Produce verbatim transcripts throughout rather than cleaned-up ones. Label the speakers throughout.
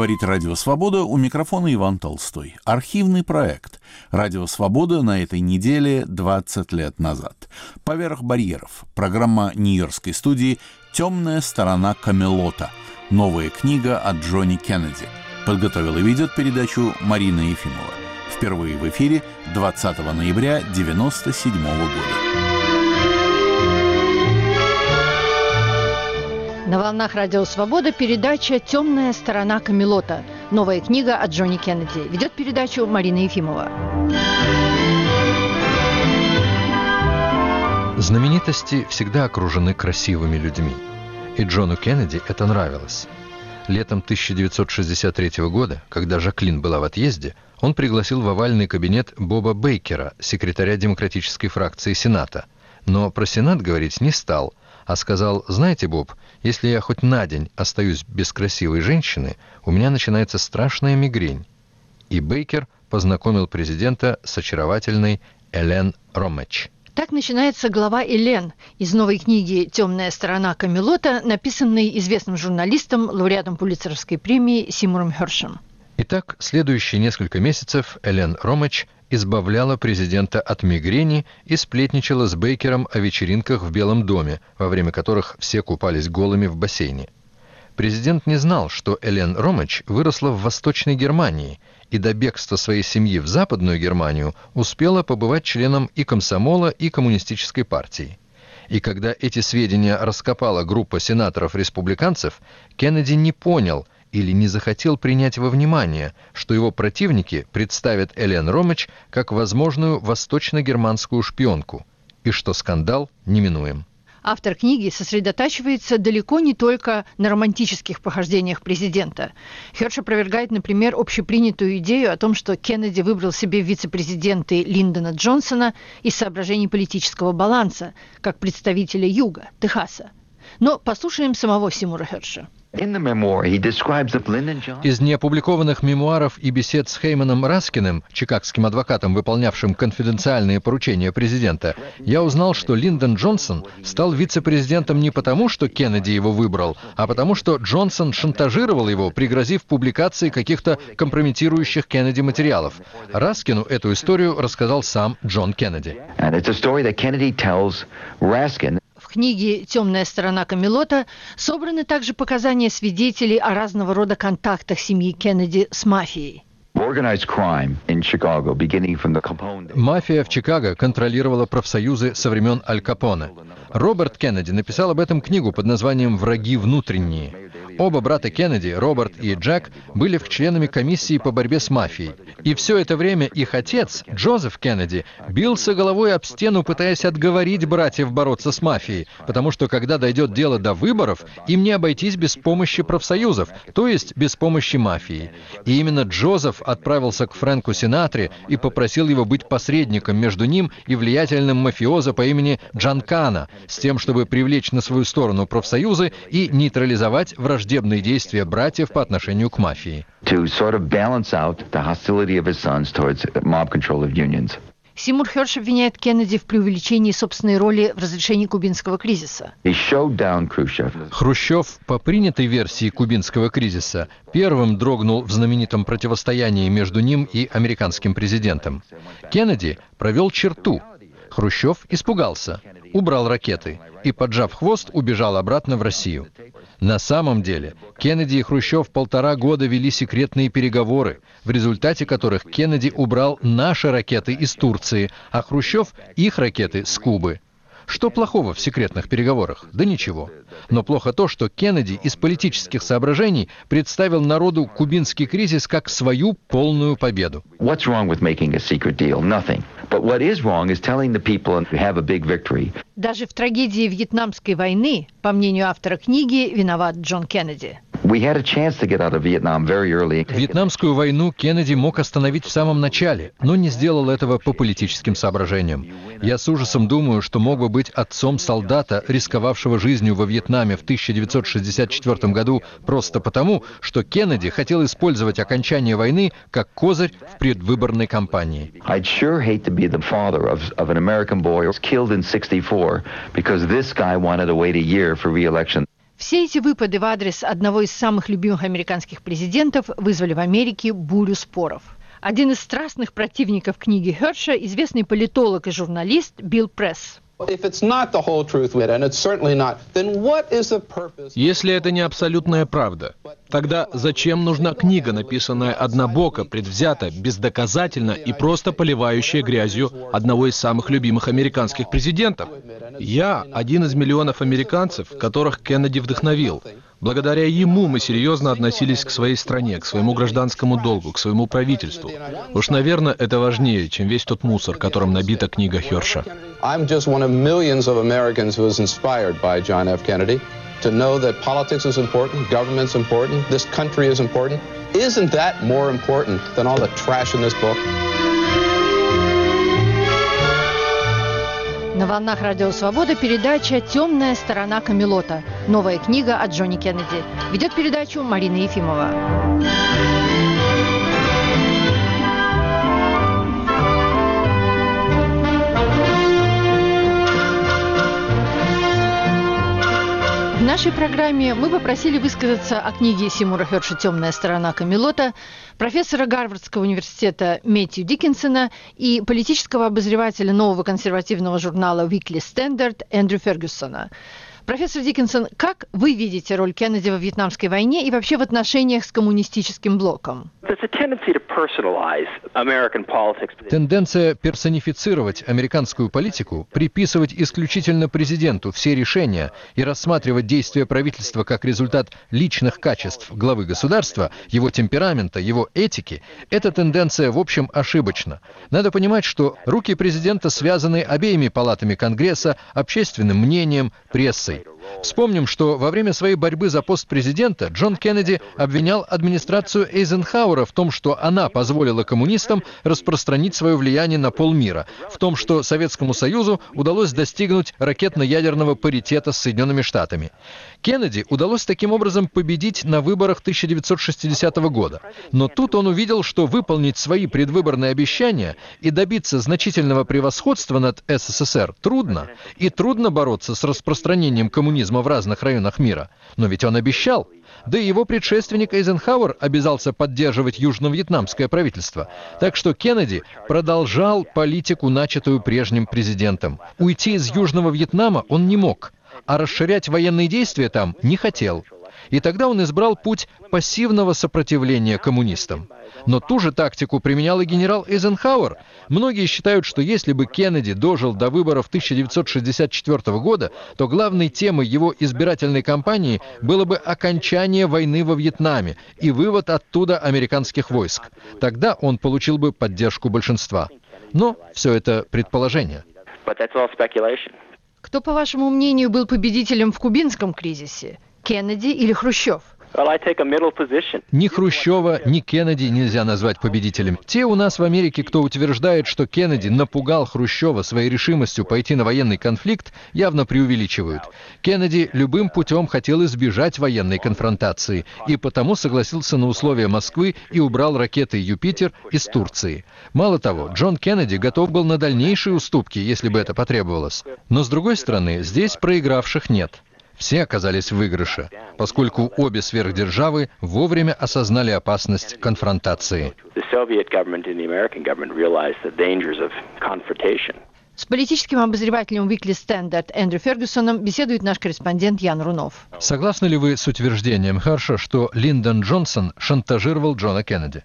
Speaker 1: Говорит Радио Свобода, у микрофона Иван Толстой. Архивный проект Радио Свобода на этой неделе двадцать лет назад. «Поверх барьеров». Программа нью-йоркской студии «Темная сторона Камелота». Новая книга от Джонни Кеннеди. Подготовила и ведет передачу Марина Ефимова. Впервые в эфире двадцатого ноября девяносто седьмого года.
Speaker 2: На волнах Радио Свобода передача «Темная сторона Камелота». Новая книга от Джонни Кеннеди. Ведет передачу Марина Ефимова.
Speaker 3: Знаменитости всегда окружены красивыми людьми. И Джону Кеннеди это нравилось. Летом тысяча девятьсот шестьдесят третьего года, когда Жаклин была в отъезде, он пригласил в овальный кабинет Боба Бейкера, секретаря демократической фракции Сената. Но про Сенат говорить не стал, а сказал: «Знаете, Боб, если я хоть на день остаюсь без красивой женщины, у меня начинается страшная мигрень». И Бейкер познакомил президента с очаровательной Элен Ромэч.
Speaker 2: Так начинается глава Элен из новой книги «Темная сторона Камелота», написанной известным журналистом, лауреатом Пулитцеровской премии Сеймуром Хершем.
Speaker 3: Итак, следующие несколько месяцев Элен Ромэч избавляла президента от мигрени и сплетничала с Бейкером о вечеринках в Белом доме, во время которых все купались голыми в бассейне. Президент не знал, что Элен Ромэч выросла в Восточной Германии и до бегства своей семьи в Западную Германию успела побывать членом и комсомола, и коммунистической партии. И когда эти сведения раскопала группа сенаторов-республиканцев, Кеннеди не понял или не захотел принять во внимание, что его противники представят Элен Ромэч как возможную восточно-германскую шпионку, и что скандал неминуем.
Speaker 2: Автор книги сосредотачивается далеко не только на романтических похождениях президента. Херш опровергает, например, общепринятую идею о том, что Кеннеди выбрал себе в вице-президенты Линдона Джонсона из соображений политического баланса, как представителя Юга, Техаса. Но послушаем самого Сеймура Херша.
Speaker 3: Из неопубликованных мемуаров и бесед с Хейманом Раскиным, чикагским адвокатом, выполнявшим конфиденциальные поручения президента, я узнал, что Линдон Джонсон стал вице-президентом не потому, что Кеннеди его выбрал, а потому, что Джонсон шантажировал его, пригрозив публикацией каких-то компрометирующих Кеннеди материалов. Раскину эту историю рассказал сам Джон Кеннеди.
Speaker 2: В книге «Темная сторона Камелота» собраны также показания свидетелей о разного рода контактах семьи Кеннеди с мафией.
Speaker 3: Мафия в Чикаго контролировала профсоюзы со времен Аль Капоне. Роберт Кеннеди написал об этом книгу под названием «Враги внутренние». Оба брата Кеннеди, Роберт и Джек, были членами комиссии по борьбе с мафией. И все это время их отец, Джозеф Кеннеди, бился головой об стену, пытаясь отговорить братьев бороться с мафией, потому что, когда дойдет дело до выборов, им не обойтись без помощи профсоюзов, то есть без помощи мафии. И именно Джозеф отправился к Фрэнку Синатре и попросил его быть посредником между ним и влиятельным мафиозо по имени Джанкано, с тем, чтобы привлечь на свою сторону профсоюзы и нейтрализовать враждебные действия братьев по отношению к мафии.
Speaker 2: Сеймур Херш обвиняет Кеннеди в преувеличении собственной роли в разрешении кубинского кризиса.
Speaker 3: Хрущев, по принятой версии кубинского кризиса, первым дрогнул в знаменитом противостоянии между ним и американским президентом. Кеннеди провел черту. Хрущев испугался, убрал ракеты и, поджав хвост, убежал обратно в Россию. На самом деле, Кеннеди и Хрущев полтора года вели секретные переговоры, в результате которых Кеннеди убрал наши ракеты из Турции, а Хрущев — их ракеты с Кубы. Что плохого в секретных переговорах? Да ничего. Но плохо то, что Кеннеди из политических соображений представил народу кубинский кризис как свою полную победу.
Speaker 2: Даже в трагедии Вьетнамской войны, по мнению автора книги, виноват Джон Кеннеди.
Speaker 3: Вьетнамскую войну Кеннеди мог остановить в самом начале, но не сделал этого по политическим соображениям. Я с ужасом думаю, что мог бы быть отцом солдата, рисковавшего жизнью во Вьетнаме в тысяча девятьсот шестьдесят четвёртом году, просто потому, что Кеннеди хотел использовать окончание войны как козырь в предвыборной кампании.
Speaker 2: Все эти выпады в адрес одного из самых любимых американских президентов вызвали в Америке бурю споров. Один из страстных противников книги Херша – известный политолог и журналист Билл Пресс.
Speaker 4: Если это не абсолютная правда, тогда зачем нужна книга, написанная однобоко, предвзято, бездоказательно и просто поливающая грязью одного из самых любимых американских президентов? Я один из миллионов американцев, которых Кеннеди вдохновил. Благодаря ему мы серьезно относились к своей стране, к своему гражданскому долгу, к своему правительству. Уж, наверное, это важнее, чем весь тот мусор, которым набита книга Херша.
Speaker 5: To know that politics is important, government's important, this country is important. Isn't that more important than all the trash in this book?
Speaker 2: На волнах Радио Свобода передача «Темная сторона Камелота». Новая книга о Джоне Кеннеди. Ведет передачу Марина Ефимова. В нашей программе мы попросили высказаться о книге Сеймура Херша «Темная сторона Камелота» профессора Гарвардского университета Мэтью Диккенсона и политического обозревателя нового консервативного журнала Weekly Standard Эндрю Фергюсона. Профессор Диккенсон, как вы видите роль Кеннеди во Вьетнамской войне и вообще в отношениях с коммунистическим блоком?
Speaker 3: Тенденция персонифицировать американскую политику, приписывать исключительно президенту все решения и рассматривать действия правительства как результат личных качеств главы государства, его темперамента, его этики, эта тенденция, в общем, ошибочна. Надо понимать, что руки президента связаны обеими палатами Конгресса, общественным мнением, прессой. Вспомним, что во время своей борьбы за пост президента Джон Кеннеди обвинял администрацию Эйзенхауэра в том, что она позволила коммунистам распространить свое влияние на полмира, в том, что Советскому Союзу удалось достигнуть ракетно-ядерного паритета с Соединенными Штатами. Кеннеди удалось таким образом победить на выборах тысяча девятьсот шестидесятого года. Но тут он увидел, что выполнить свои предвыборные обещания и добиться значительного превосходства над СССР трудно, и трудно бороться с распространением коммунизма в разных районах мира. Но ведь он обещал. Да и его предшественник Эйзенхауэр обязался поддерживать южно-вьетнамское правительство. Так что Кеннеди продолжал политику, начатую прежним президентом. Уйти из Южного Вьетнама он не мог, а расширять военные действия там не хотел. И тогда он избрал путь пассивного сопротивления коммунистам. Но ту же тактику применял и генерал Эйзенхауэр. Многие считают, что если бы Кеннеди дожил до выборов тысяча девятьсот шестьдесят четвёртого года, то главной темой его избирательной кампании было бы окончание войны во Вьетнаме и вывод оттуда американских войск. Тогда он получил бы поддержку большинства. Но все это предположение.
Speaker 2: Кто, по вашему мнению, был победителем в кубинском кризисе? Кеннеди или Хрущев?
Speaker 3: Ни Хрущева, ни Кеннеди нельзя назвать победителем. Те у нас в Америке, кто утверждает, что Кеннеди напугал Хрущева своей решимостью пойти на военный конфликт, явно преувеличивают. Кеннеди любым путем хотел избежать военной конфронтации, и потому согласился на условия Москвы и убрал ракеты «Юпитер» из Турции. Мало того, Джон Кеннеди готов был на дальнейшие уступки, если бы это потребовалось. Но, с другой стороны, здесь проигравших нет. Все оказались в выигрыше, поскольку обе сверхдержавы вовремя осознали опасность конфронтации.
Speaker 2: С политическим обозревателем Weekly Standard Эндрю Фергюсоном беседует наш корреспондент Ян Рунов.
Speaker 3: Согласны ли вы с утверждением Херша, что Линдон Джонсон шантажировал Джона Кеннеди?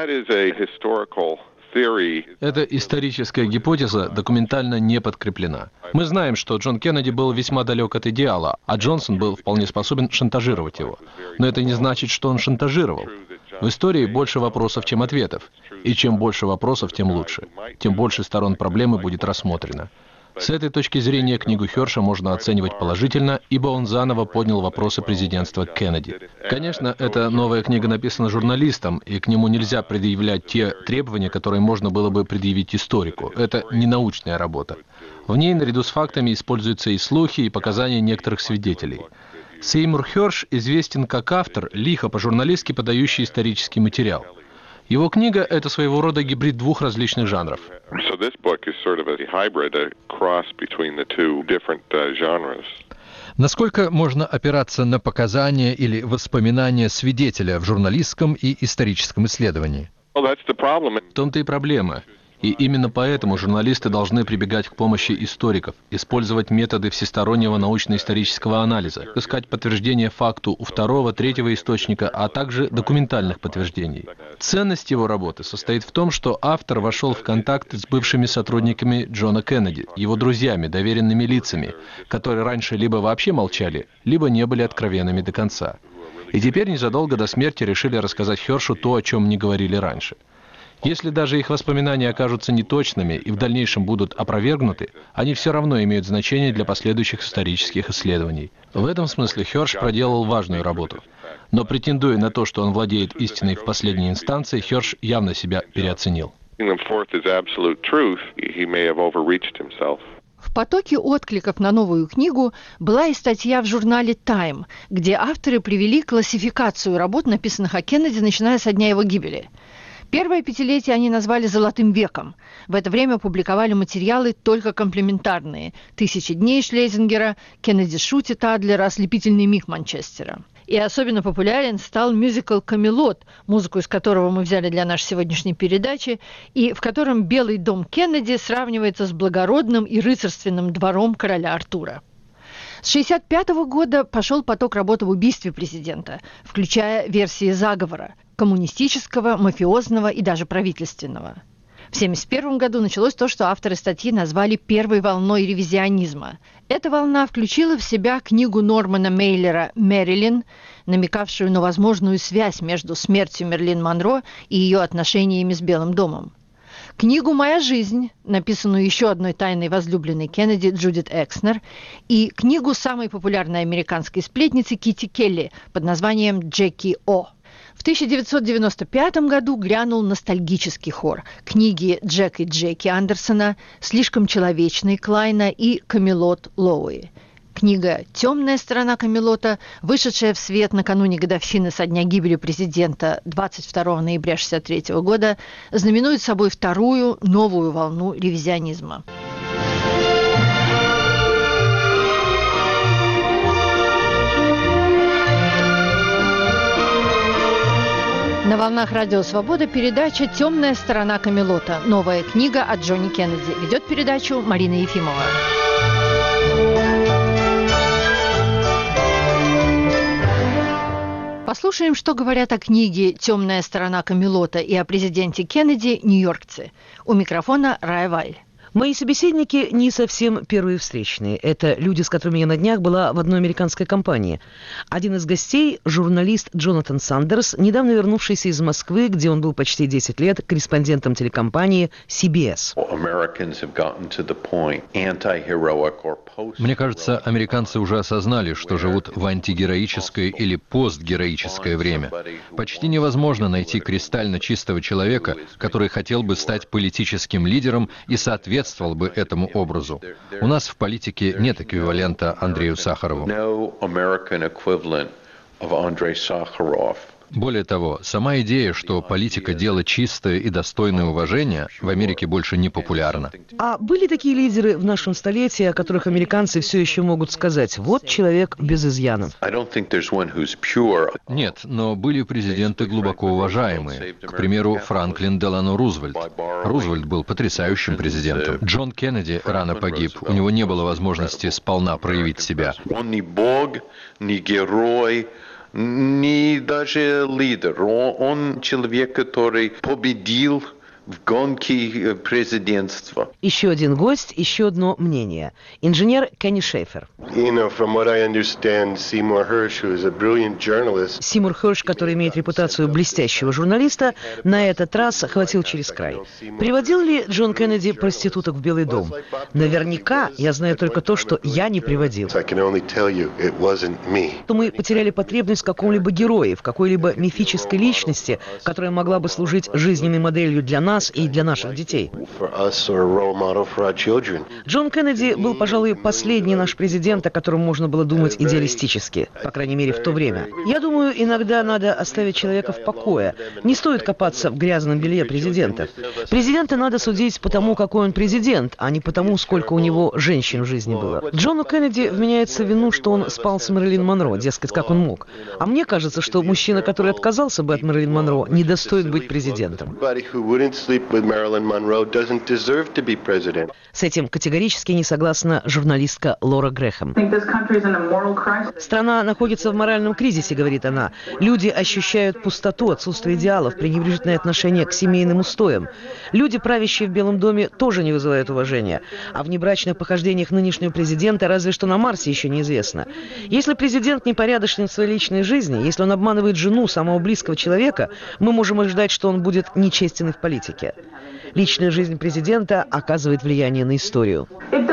Speaker 4: Эта историческая гипотеза документально не подкреплена. Мы знаем, что Джон Кеннеди был весьма далек от идеала, а Джонсон был вполне способен шантажировать его. Но это не значит, что он шантажировал. В истории больше вопросов, чем ответов. И чем больше вопросов, тем лучше. Тем больше сторон проблемы будет рассмотрено. С этой точки зрения книгу Херша можно оценивать положительно, ибо он заново поднял вопросы президентства Кеннеди. Конечно, эта новая книга написана журналистом, и к нему нельзя предъявлять те требования, которые можно было бы предъявить историку. Это не научная работа. В ней наряду с фактами используются и слухи, и показания некоторых свидетелей. Сеймур Херш известен как автор, лихо по-журналистски подающий исторический материал. Его книга – это своего рода гибрид двух различных жанров.
Speaker 3: Насколько можно опираться на показания или воспоминания свидетеля в журналистском и историческом исследовании?
Speaker 4: В том-то и проблема. И именно поэтому журналисты должны прибегать к помощи историков, использовать методы всестороннего научно-исторического анализа, искать подтверждение факту у второго, третьего источника, а также документальных подтверждений. Ценность его работы состоит в том, что автор вошел в контакт с бывшими сотрудниками Джона Кеннеди, его друзьями, доверенными лицами, которые раньше либо вообще молчали, либо не были откровенными до конца. И теперь незадолго до смерти решили рассказать Хершу то, о чем не говорили раньше. Если даже их воспоминания окажутся неточными и в дальнейшем будут опровергнуты, они все равно имеют значение для последующих исторических исследований. В этом смысле Херш проделал важную работу. Но претендуя на то, что он владеет истиной в последней инстанции, Херш явно себя переоценил.
Speaker 2: В потоке откликов на новую книгу была и статья в журнале Time, где авторы привели классификацию работ, написанных о Кеннеди, начиная со дня его гибели. Первое пятилетие они назвали «золотым веком». В это время публиковали материалы только комплементарные. «Тысячи дней» Шлезингера, «Кеннеди шутит» Адлера, «Ослепительный миг» Манчестера. И особенно популярен стал мюзикл «Камелот», музыку из которого мы взяли для нашей сегодняшней передачи, и в котором Белый дом Кеннеди сравнивается с благородным и рыцарственным двором короля Артура. С шестьдесят пятого года пошел поток работ об убийстве президента, включая версии заговора – коммунистического, мафиозного и даже правительственного. В семьдесят первом году началось то, что авторы статьи назвали первой волной ревизионизма. Эта волна включила в себя книгу Нормана Мейлера «Мэрилин», намекавшую на возможную связь между смертью Мерлин Монро и ее отношениями с Белым домом. Книгу «Моя жизнь», написанную еще одной тайной возлюбленной Кеннеди Джудит Экснер, и книгу самой популярной американской сплетницы Китти Келли под названием «Джеки О». В тысяча девятьсот девяносто пятом году грянул ностальгический хор. Книги «Джек и Джеки» Андерсона, «Слишком человечный» Клайна и «Камелот» Лоуи. Книга «Темная сторона Камелота», вышедшая в свет накануне годовщины со дня гибели президента двадцать второго ноября шестьдесят третьего года, знаменует собой вторую новую волну ревизионизма. На волнах Радио Свобода передача «Темная сторона Камелота». Новая книга о Джоне Кеннеди. Ведет передачу Марина Ефимова. Послушаем, что говорят о книге «Темная сторона Камелота» и о президенте Кеннеди нью-йоркцы. У микрофона Рая Валь.
Speaker 6: Мои собеседники не совсем первые встречные. Это люди, с которыми я на днях была в одной американской компании. Один из гостей – журналист Джонатан Сандерс, недавно вернувшийся из Москвы, где он был почти десять лет корреспондентом телекомпании си би эс.
Speaker 3: Мне кажется, американцы уже осознали, что живут в антигероическое или постгероическое время. Почти невозможно найти кристально чистого человека, который хотел бы стать политическим лидером и соответствовать бы этому образу. У нас в политике нет эквивалента Андрею Сахарову. Более того, сама идея, что политика – дело чистое и достойное уважения, в Америке больше не популярна.
Speaker 6: А были такие лидеры в нашем столетии, о которых американцы все еще могут сказать: вот человек без изъянов?
Speaker 3: Нет, но были президенты глубоко уважаемые. К примеру, Франклин Делано Рузвельт. Рузвельт был потрясающим президентом. Джон Кеннеди рано погиб. У него не было возможности сполна проявить себя.
Speaker 7: Он не бог, не герой, не даже лидер. Он человек, который победил в гонке президентства.
Speaker 6: Еще один гость, еще одно мнение. Инженер Кенни Шефер. Симур Херш, который имеет репутацию блестящего журналиста, на этот раз хватил через край. Приводил ли Джон Кеннеди проституток в Белый дом? Наверняка я знаю только то, что я не приводил. То мы потеряли потребность в каком-либо герое, в какой-либо мифической личности, которая могла бы служить жизненной моделью для нас, нас и для наших детей. Джон Кеннеди был, пожалуй, последний наш президент, о котором можно было думать идеалистически, по крайней мере, в то время. Я думаю, иногда надо оставить человека в покое. Не стоит копаться в грязном белье президентов. Президента надо судить по тому, какой он президент, а не по тому, сколько у него женщин в жизни было. Джону Кеннеди вменяется в вину, что он спал с Мэрилин Монро, дескать, как он мог. А мне кажется, что мужчина, который отказался бы от Мэрилин Монро, не достоин быть президентом. С этим категорически не согласна журналистка Лора Грэхэм. Страна находится в моральном кризисе, говорит она. Люди ощущают пустоту, отсутствие идеалов, пренебрежительное отношение к семейным устоям. Люди, правящие в Белом доме, тоже не вызывают уважения. О внебрачных похождениях нынешнего президента разве что на Марсе еще неизвестно. Если президент непорядочен в своей личной жизни, если он обманывает жену самого близкого человека, мы можем ожидать, что он будет нечестен и в политике. Личная жизнь президента оказывает влияние на историю.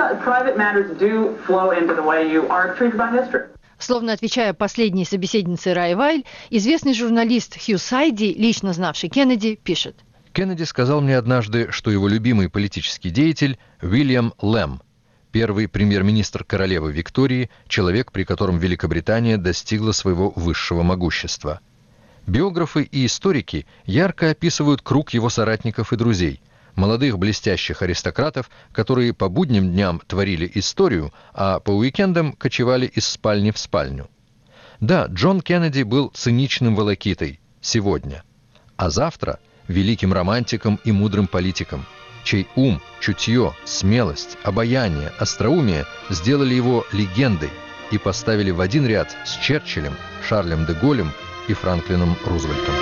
Speaker 2: Словно отвечая последней собеседнице Рай Вайль, известный журналист Хью Сайди, лично знавший Кеннеди, пишет.
Speaker 3: Кеннеди сказал мне однажды, что его любимый политический деятель Уильям Лэм, первый премьер-министр королевы Виктории, человек, при котором Великобритания достигла своего высшего могущества. Биографы и историки ярко описывают круг его соратников и друзей, молодых блестящих аристократов, которые по будним дням творили историю, а по уикендам кочевали из спальни в спальню. Да, Джон Кеннеди был циничным волокитой сегодня, а завтра – великим романтиком и мудрым политиком, чей ум, чутье, смелость, обаяние, остроумие сделали его легендой и поставили в один ряд с Черчиллем, Шарлем де Голлем и Франклином Рузвельтом.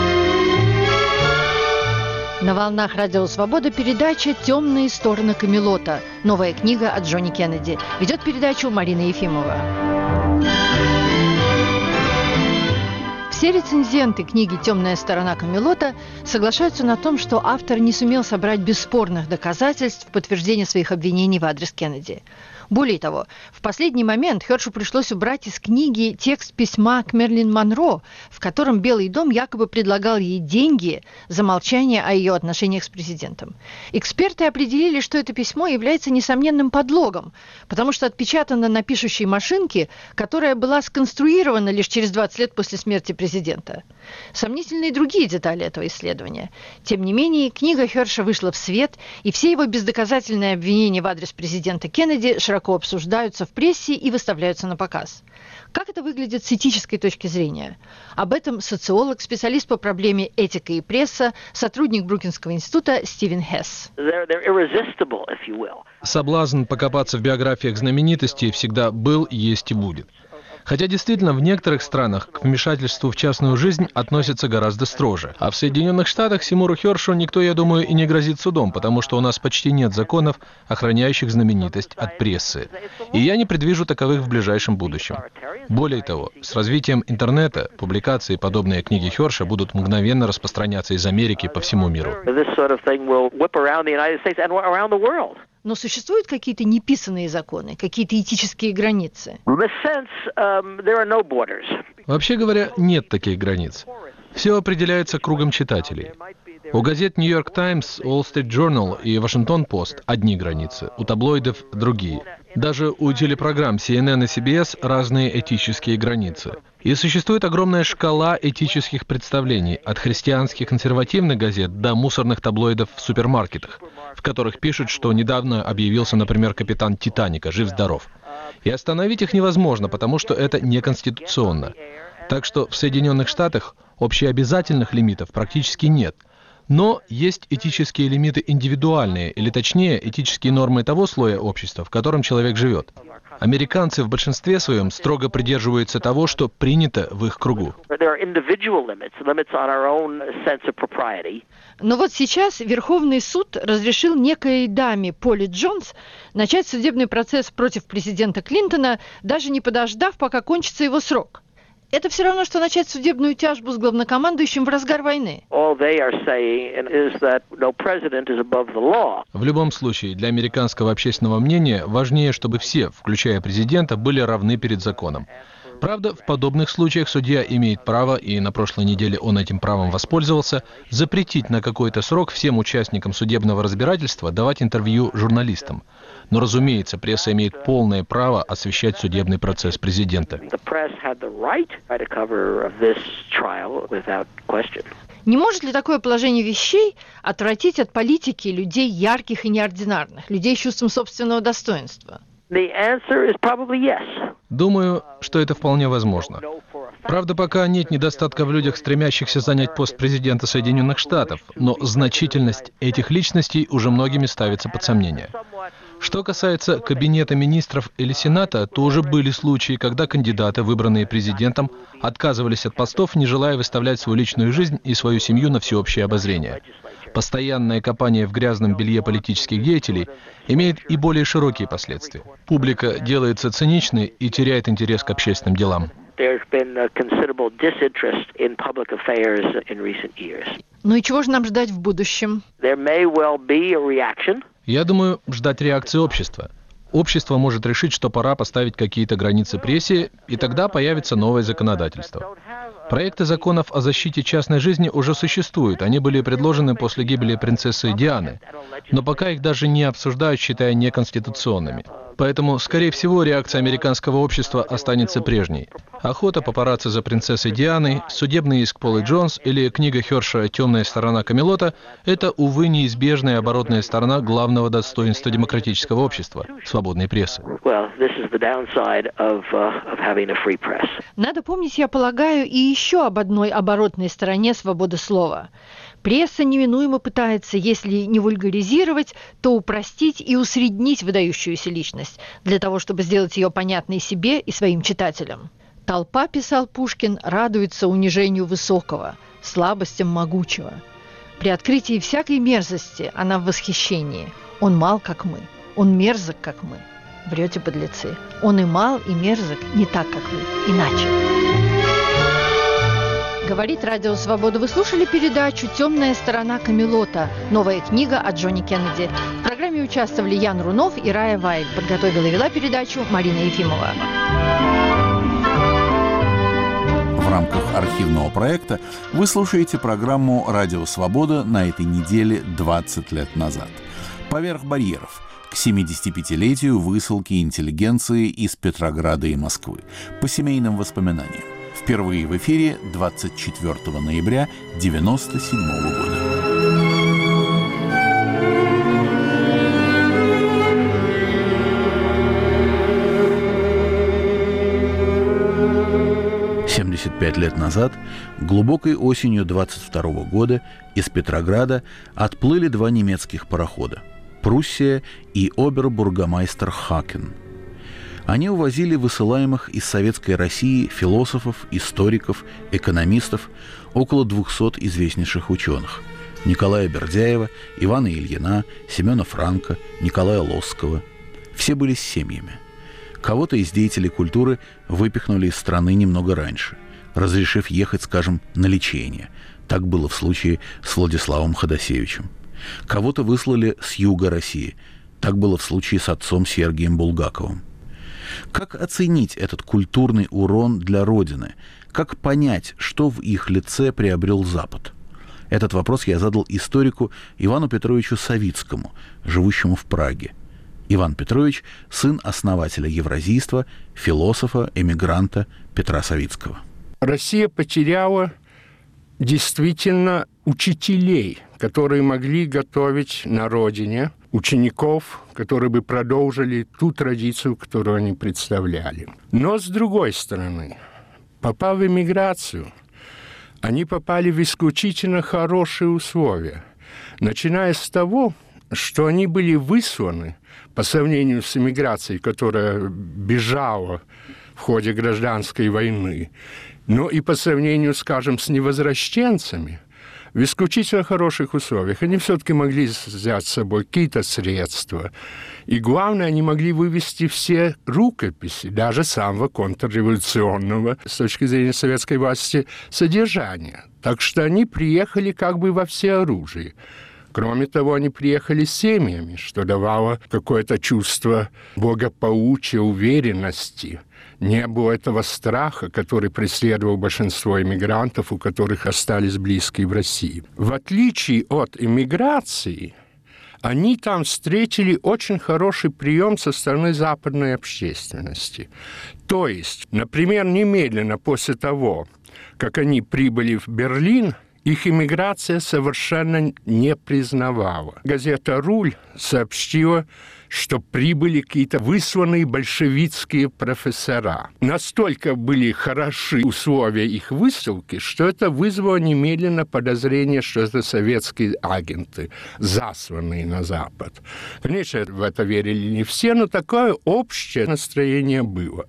Speaker 2: На волнах Радио Свобода передача «Темные стороны Камелота». Новая книга от Джонни Кеннеди. Ведет передачу Марина Ефимова. Все рецензенты книги «Темная сторона Камелота» соглашаются на том, что автор не сумел собрать бесспорных доказательств в подтверждение своих обвинений в адрес Кеннеди. Более того, в последний момент Хершу пришлось убрать из книги текст письма к Мэрилин Монро, в котором Белый дом якобы предлагал ей деньги за молчание о ее отношениях с президентом. Эксперты определили, что это письмо является несомненным подлогом, потому что отпечатано на пишущей машинке, которая была сконструирована лишь через двадцать лет после смерти президента. Сомнительны и другие детали этого исследования. Тем не менее, книга Херша вышла в свет, и все его бездоказательные обвинения в адрес президента Кеннеди широко обсуждаются в прессе и выставляются на показ. Как это выглядит с этической точки зрения? Об этом социолог, специалист по проблеме этика и пресса, сотрудник Брукинского института Стивен Хесс.
Speaker 4: Соблазн покопаться в биографиях знаменитостей всегда был, есть и будет. Хотя действительно в некоторых странах к вмешательству в частную жизнь относятся гораздо строже. А в Соединенных Штатах Симуру Хершу никто, я думаю, и не грозит судом, потому что у нас почти нет законов, охраняющих знаменитость от прессы. И я не предвижу таковых в ближайшем будущем. Более того, с развитием интернета публикации, подобные книги Херша, будут мгновенно распространяться из Америки по всему миру.
Speaker 2: Но существуют какие-то неписанные законы, какие-то этические границы?
Speaker 4: Вообще говоря, нет таких границ. Все определяется кругом читателей. У газет «Нью-Йорк Таймс», «Уолл Стрит Джорнал» и «Вашингтон-Пост» одни границы, у таблоидов другие. Даже у телепрограмм Си Эн Эн и Си Би Эс разные этические границы. И существует огромная шкала этических представлений, от христианских консервативных газет до мусорных таблоидов в супермаркетах, в которых пишут, что недавно объявился, например, капитан «Титаника», жив-здоров. И остановить их невозможно, потому что это неконституционно. Так что в Соединенных Штатах общеобязательных лимитов практически нет. Но есть этические лимиты индивидуальные, или точнее, этические нормы того слоя общества, в котором человек живет. Американцы в большинстве своем строго придерживаются того, что принято в их кругу.
Speaker 2: Но вот сейчас Верховный суд разрешил некой даме Поли Джонс начать судебный процесс против президента Клинтона, даже не подождав, пока кончится его срок. Это все равно, что начать судебную тяжбу с главнокомандующим в разгар войны.
Speaker 4: В любом случае, для американского общественного мнения важнее, чтобы все, включая президента, были равны перед законом. Правда, в подобных случаях судья имеет право, и на прошлой неделе он этим правом воспользовался, запретить на какой-то срок всем участникам судебного разбирательства давать интервью журналистам. Но, разумеется, пресса имеет полное право освещать судебный процесс президента.
Speaker 2: Не может ли такое положение вещей отвратить от политики людей ярких и неординарных, людей с чувством собственного достоинства?
Speaker 4: Думаю, что это вполне возможно. Правда, пока нет недостатка в людях, стремящихся занять пост президента Соединенных Штатов, но значительность этих личностей уже многими ставится под сомнение. Что касается кабинета министров или Сената, то уже были случаи, когда кандидаты, выбранные президентом, отказывались от постов, не желая выставлять свою личную жизнь и свою семью на всеобщее обозрение. Постоянное копание в грязном белье политических деятелей имеет и более широкие последствия. Публика делается циничной и теряет интерес к общественным делам.
Speaker 2: Ну и чего же нам ждать в будущем?
Speaker 4: Я думаю, ждать реакции общества. Общество может решить, что пора поставить какие-то границы прессе, и тогда появится новое законодательство. Проекты законов о защите частной жизни уже существуют, они были предложены после гибели принцессы Дианы, но пока их даже не обсуждают, считая неконституционными. Поэтому, скорее всего, реакция американского общества останется прежней. Охота папарацци за принцессой Дианой, судебный иск Полы Джонс или книга Херша «Темная сторона Камелота» — это, увы, неизбежная оборотная сторона главного достоинства демократического общества — свободной прессы.
Speaker 2: Надо помнить, я полагаю, и еще об одной оборотной стороне свободы слова. Пресса неминуемо пытается, если не вульгаризировать, то упростить и усреднить выдающуюся личность, для того, чтобы сделать ее понятной себе и своим читателям. Толпа, писал Пушкин, радуется унижению высокого, слабостям могучего. При открытии всякой мерзости она в восхищении. Он мал, как мы, он мерзок, как мы. Врете, подлецы. Он и мал, и мерзок не так, как вы, иначе. Говорит Радио Свобода. Вы слушали передачу «Темная сторона Камелота». Новая книга о Джоне Кеннеди. В программе участвовали Ян Рунов и Рая Вайль. Подготовила и вела передачу Марина Ефимова.
Speaker 1: В рамках архивного проекта вы слушаете программу «Радио Свобода» на этой неделе двадцать лет назад. «Поверх барьеров» к семидесятипятилетию высылки интеллигенции из Петрограда и Москвы по семейным воспоминаниям. Впервые в эфире двадцать четвёртого ноября девяносто седьмого года. семьдесят пять лет назад, глубокой осенью двадцать второго года, из Петрограда отплыли два немецких парохода – «Пруссия» и «Обербургомайстер Хакен». Они увозили высылаемых из Советской России философов, историков, экономистов, около двухсот известнейших ученых – Николая Бердяева, Ивана Ильина, Семена Франка, Николая Лосского. Все были с семьями. Кого-то из деятелей культуры выпихнули из страны немного раньше, разрешив ехать, скажем, на лечение. Так было в случае с Владиславом Ходосевичем. Кого-то выслали с юга России. Так было в случае с отцом Сергием Булгаковым. Как оценить этот культурный урон для Родины? Как понять, что в их лице приобрел Запад? Этот вопрос я задал историку Ивану Петровичу Савицкому, живущему в Праге. Иван Петрович – сын основателя евразийства, философа, эмигранта Петра Савицкого.
Speaker 8: Россия потеряла действительно учителей, которые могли готовить на родине учеников, которые бы продолжили ту традицию, которую они представляли. Но, с другой стороны, попав в эмиграцию, они попали в исключительно хорошие условия, начиная с того, что они были высланы по сравнению с эмиграцией, которая бежала в ходе гражданской войны, но и по сравнению, скажем, с невозвращенцами, в исключительно хороших условиях. Они все-таки могли взять с собой какие-то средства. И главное, они могли вывести все рукописи, даже самого контрреволюционного, с точки зрения советской власти, содержания. Так что они приехали как бы во всеоружии. Кроме того, они приехали с семьями, что давало какое-то чувство благополучия, уверенности. Не было этого страха, который преследовал большинство иммигрантов, у которых остались близкие в России. В отличие от иммиграции, они там встретили очень хороший прием со стороны западной общественности. То есть, например, немедленно после того, как они прибыли в Берлин, их иммиграция совершенно не признавала. Газета «Руль» сообщила, что прибыли какие-то высланные большевистские профессора. Настолько были хороши условия их высылки, что это вызвало немедленно подозрение, что это советские агенты, засланные на Запад. Конечно, в это верили не все, но такое общее настроение было.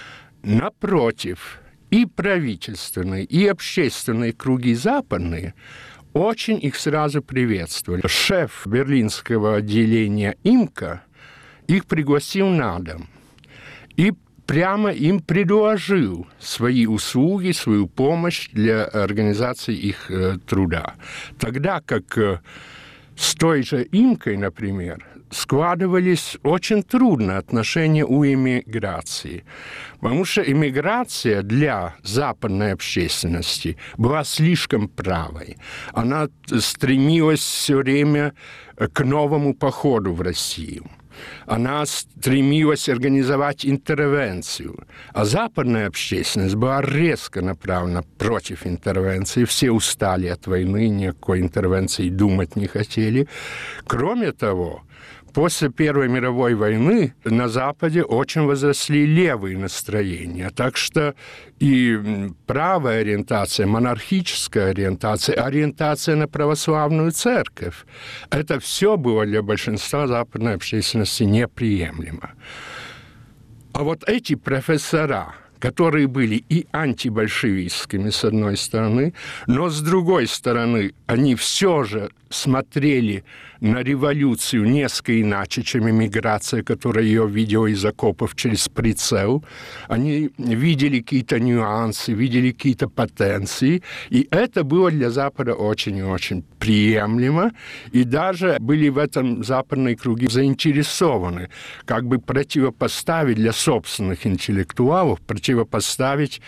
Speaker 8: Напротив, и правительственные, и общественные круги западные очень их сразу приветствовали. Шеф берлинского отделения ИМКО их пригласил на дом и прямо им предложил свои услуги, свою помощь для организации их э, труда. Тогда как э, с той же ИМКОй, например, складывались очень трудно отношения у эмиграции, потому что эмиграция для западной общественности была слишком правой. Она стремилась все время к новому походу в Россию. Она стремилась организовать интервенцию. А западная общественность была резко направлена против интервенции. Все устали от войны, никакой интервенции думать не хотели. Кроме того, после Первой мировой войны на Западе очень возросли левые настроения. Так что и правая ориентация, монархическая ориентация, ориентация на православную церковь – это все было для большинства западной общественности неприемлемо. А вот эти профессора, которые были и антибольшевистскими, с одной стороны, но с другой стороны, они все же смотрели на революцию несколько иначе, чем эмиграция, которая ее видела из окопов через прицел. Они видели какие-то нюансы, видели какие-то потенции, и это было для Запада очень и очень приемлемо, и даже были в этом западные круги заинтересованы, как бы противопоставить для собственных интеллектуалов, противопоставить,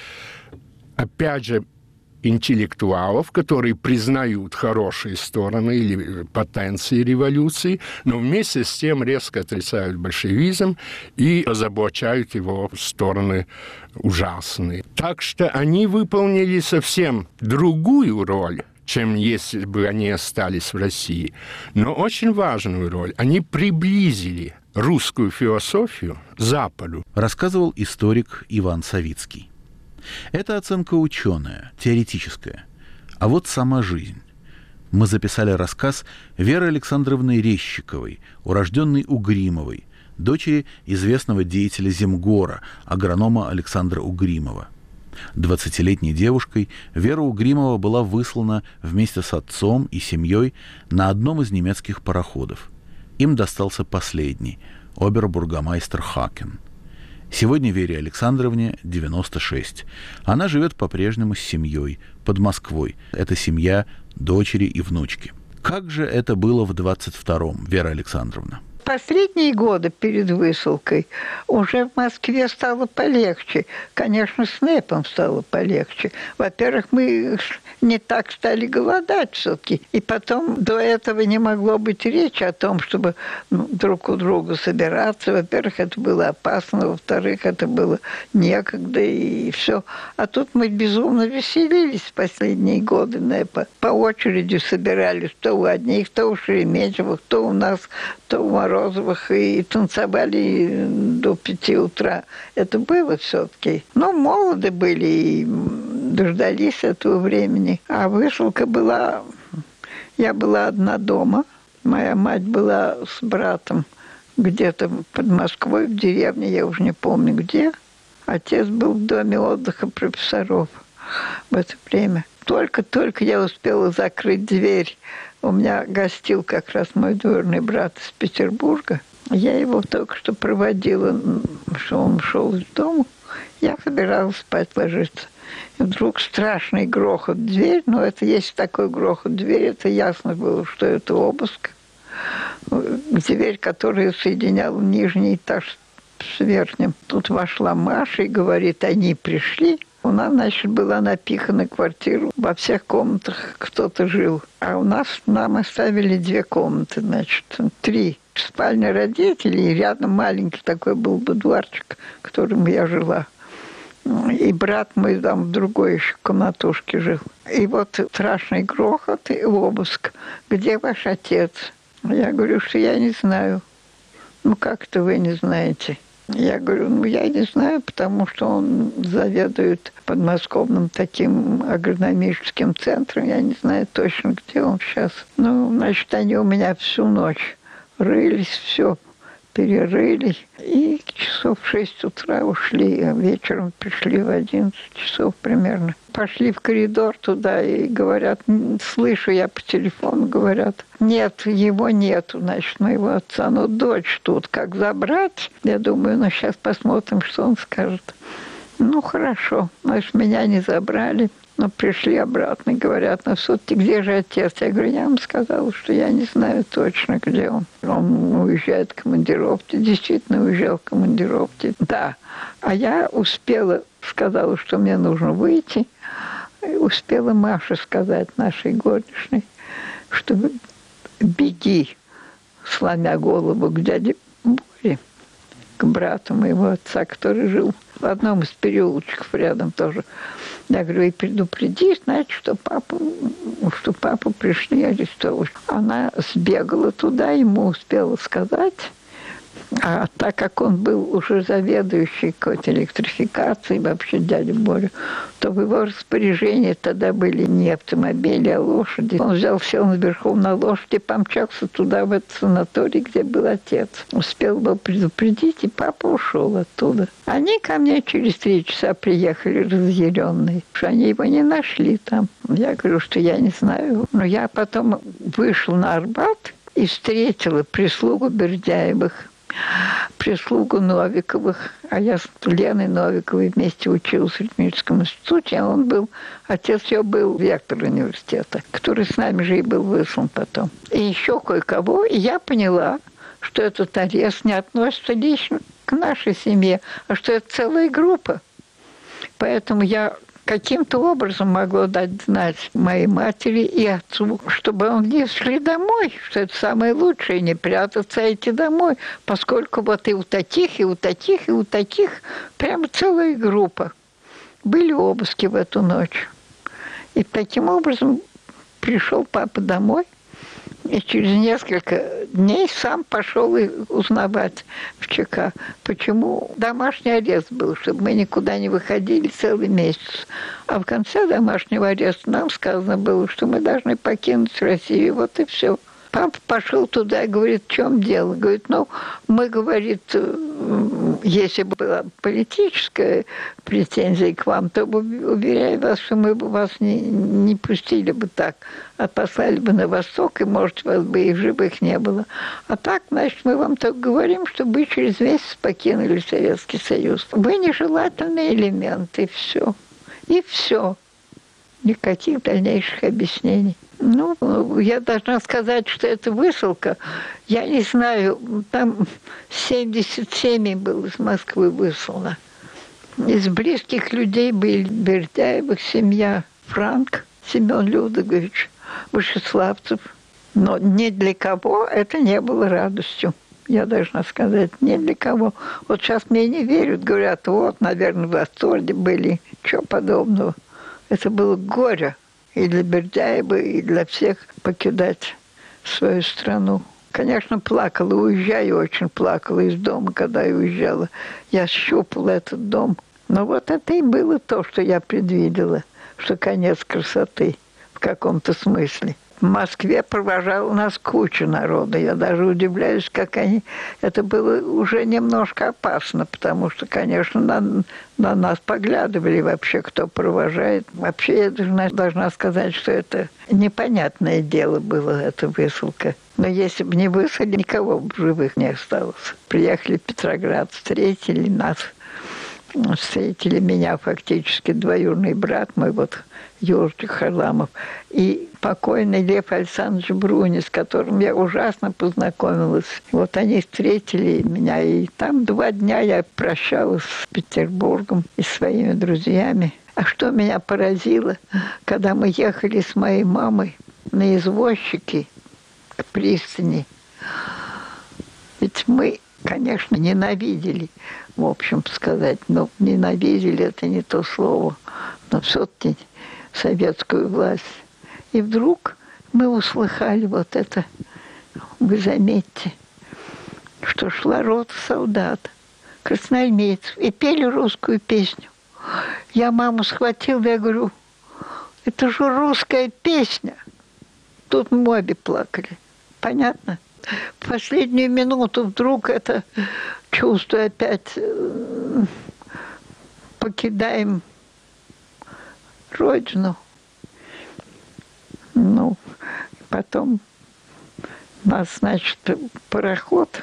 Speaker 8: опять же, интеллектуалов, которые признают хорошие стороны или потенции революции, но вместе с тем резко отрицают большевизм и разоблачают его стороны ужасные. Так что они выполнили совсем другую роль, чем если бы они остались в России, но очень важную роль. Они приблизили русскую философию к Западу.
Speaker 1: Рассказывал историк Иван Савицкий. Это оценка ученая, теоретическая. А вот сама жизнь. Мы записали рассказ Веры Александровны Резчиковой, урожденной Угримовой, дочери известного деятеля Земгора, агронома Александра Угримова. Двадцатилетней девушкой Вера Угримова была выслана вместе с отцом и семьей на одном из немецких пароходов. Им достался последний – обербургомайстер Хакен. Сегодня Вере Александровне девяносто шесть. Она живет по-прежнему с семьей под Москвой. Это семья дочери и внучки. Как же это было в двадцать втором, Вера Александровна?
Speaker 9: Последние годы перед высылкой уже в Москве стало полегче. Конечно, с НЭПом стало полегче. Во-первых, мы не так стали голодать все-таки. И потом до этого не могло быть речи о том, чтобы ну, друг у друга собираться. Во-первых, это было опасно. Во-вторых, это было некогда и все. А тут мы безумно веселились в последние годы НЭПа. По очереди собирались то у одних, то у Шереметьевых, то у нас, то у Морозовых. И танцевали до пяти утра. Это было все-таки. Но молоды были и дождались этого времени. А высылка была... Я была одна дома. Моя мать была с братом где-то под Москвой, в деревне, я уже не помню где. Отец был в доме отдыха профессоров в это время. Только-только я успела закрыть дверь. У меня гостил как раз мой двоюродный брат из Петербурга. Я его только что проводила, что он шел из дома. Я собиралась спать ложиться. И вдруг страшный грохот в дверь. Но это если такой грохот в дверь, это ясно было, что это обыск. Дверь, которая соединяла нижний этаж с верхним. Тут вошла Маша и говорит, они пришли. У нас, значит, была напихана квартира. Во всех комнатах кто-то жил. А у нас нам оставили две комнаты, значит, три. Спальня родителей, и рядом маленький такой был будуарчик, в котором я жила. И брат мой там в другой еще комнатушке жил. И вот страшный грохот и обыск. Где ваш отец? Я говорю, что я не знаю. Ну, как-то вы не знаете. Я говорю, ну, я не знаю, потому что он заведует подмосковным таким агрономическим центром. Я не знаю точно, где он сейчас. Ну, значит, они у меня всю ночь рылись, все перерыли. И часов в шесть утра ушли, а вечером пришли в одиннадцать часов примерно. Пошли в коридор туда и говорят, слышу я по телефону, говорят, нет, его нету, значит, моего отца, но дочь тут, как забрать? Я думаю, ну, сейчас посмотрим, что он скажет. Ну, хорошо, значит, меня не забрали. Но пришли обратно и говорят, ну, все-таки где же отец? Я говорю, я вам сказала, что я не знаю точно, где он. Он уезжает в командировке, действительно уезжал в командировке. Да, а я успела, сказала, что мне нужно выйти, и успела Маше сказать, нашей горничной, что беги, сломя голову, к дяде Боре, к брату моего отца, который жил в одном из переулочков рядом тоже. Я говорю, и предупреди, значит, что папу, что папу пришли арестовывать. Она сбегала туда, ему успела сказать. А так как он был уже заведующий какой-то электрификацией, вообще дядя Боря, то в его распоряжении тогда были не автомобили, а лошади. Он взял, сел наверху на лошади, помчался туда, в этот санаторий, где был отец. Успел бы предупредить, и папа ушел оттуда. Они ко мне через три часа приехали разъяренные, что они его не нашли там. Я говорю, что я не знаю. Но я потом вышел на Арбат и встретила прислугу Бердяевых, прислугу Новиковых, а я с Леной Новиковой вместе училась в Ритмическом институте, а он был, отец ее был ректор университета, который с нами же и был выслан потом. И еще кое-кого, и я поняла, что этот арест не относится лично к нашей семье, а что это целая группа. Поэтому я каким-то образом могла дать знать моей матери и отцу, чтобы они шли домой, что это самое лучшее, не прятаться, а идти домой, поскольку вот и у таких, и у таких, и у таких прямо целая группа. Были обыски в эту ночь. И таким образом пришел папа домой, и через несколько дней сам пошел узнавать в ЧК, почему домашний арест был, чтобы мы никуда не выходили целый месяц. А в конце домашнего ареста нам сказано было, что мы должны покинуть Россию. Вот и все. Папа пошел туда и говорит, в чем дело? Говорит, ну, мы, говорит, если бы была политическая претензия к вам, то, уверяю вас, что мы бы вас не, не пустили бы так, а послали бы на восток, и, может, вас бы и живых не было. А так, значит, мы вам только говорим, что вы через месяц покинули Советский Союз. Вы нежелательный элемент, и все. И все. Никаких дальнейших объяснений. Ну, я должна сказать, что это высылка. Я не знаю, там семьдесят семь был из Москвы выслано. Из близких людей были Бердяевых семья, Франк, Семен Людогович, Вышеславцев. Но ни для кого это не было радостью. Я должна сказать, ни для кого. Вот сейчас мне не верят, говорят, вот, наверное, в восторге были, чего подобного. Это было горе и для Бердяева, и для всех покидать свою страну. Конечно, плакала, уезжая, очень плакала из дома, когда я уезжала. Я щупала этот дом. Но вот это и было то, что я предвидела, что конец красоты в каком-то смысле. В Москве провожала нас куча народа. Я даже удивляюсь, как они... Это было уже немножко опасно, потому что, конечно, на, на нас поглядывали вообще, кто провожает. Вообще, я должна, должна сказать, что это непонятное дело было, эта высылка. Но если бы не высылали, никого бы живых не осталось. Приехали в Петроград, встретили нас. встретили меня фактически двоюродный брат мой, вот Юрчик Харламов, и покойный Лев Александрович Брунис, с которым я ужасно познакомилась. Вот они встретили меня, и там два дня я прощалась с Петербургом и своими друзьями. А что меня поразило, когда мы ехали с моей мамой на извозчике к пристани, ведь мы, конечно, ненавидели, в общем сказать, но ненавидели это не то слово, но все-таки советскую власть. И вдруг мы услыхали вот это, вы заметьте, что шла рота солдат, красноармейцев, и пели русскую песню. Я маму схватила, я говорю, это же русская песня. Тут мы обе плакали. Понятно? В последнюю минуту вдруг это чувство опять покидаем родину. Ну, потом нас, значит, пароход,